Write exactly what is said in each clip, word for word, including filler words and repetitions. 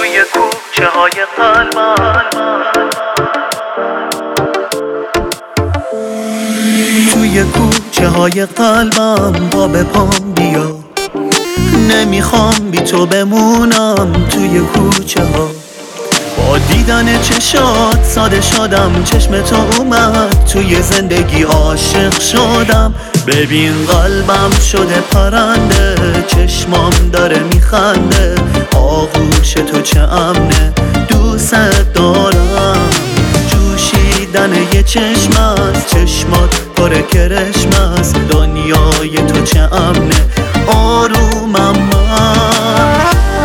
توی کوچه های قلبم، توی کوچه های قلبم پا به پام بیا، نمیخوام بی تو بمونم توی کوچه ها. با دیدن چشات ساده شدم، چشم تو اومد توی زندگی عاشق شدم. ببین قلبم شده پرنده، چشمام داره میخنده، آغوش تو چه امنه، دوست دارم. جوشیدن یه چشم است، چشمات پر کرشم است، دنیای تو چه امنه، آرومم من.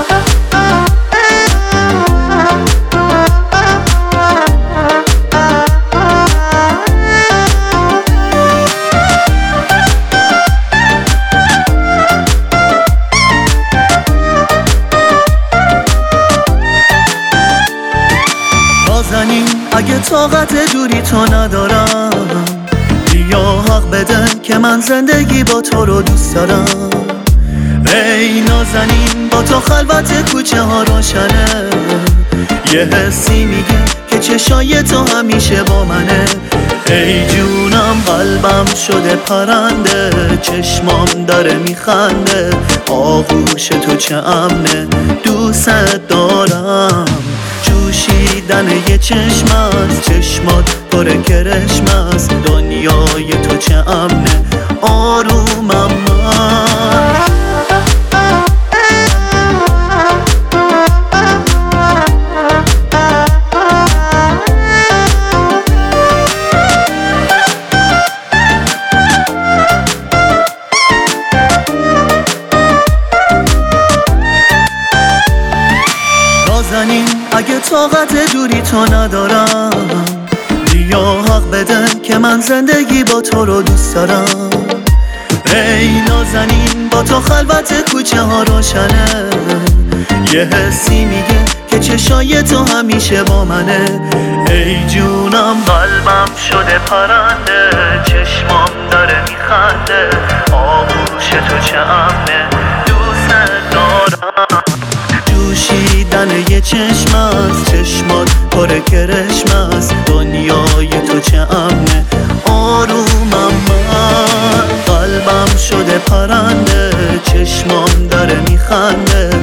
نازنین اگه طاقت دوری تو ندارم، بیا حق بده که من زندگی با تو رو دوست دارم. ای نازنین با تو خلوت کوچه ها روشنه، یه حسی میگه که چشای تو همیشه با منه. ای جونم قلبم شده پرنده، چشمام داره میخنده، آغوش تو چه امنه، دوست دارم. جوشیدن یه چشم است، چشمات پر کرشم است، دنیای تو چه امنه، آرومم من. نازنین اگه طاقت دوری تو ندارم، بیا حق بده که من زندگی با تو رو دوست دارم. ای نازنین با تو خلوت کوچه ها روشنه، یه حسی میگه که چشای تو همیشه با منه. ای جونم قلبم شده پرنده، چشمام داره میخنده، آغوش تو چه امنه، دوست دارم. جوشیدن یه چشم است، چشمات پر کرشم است، دنیای تو چه امنه، آرومم من. قلبم شده پرنده، چشمام داره میخنده،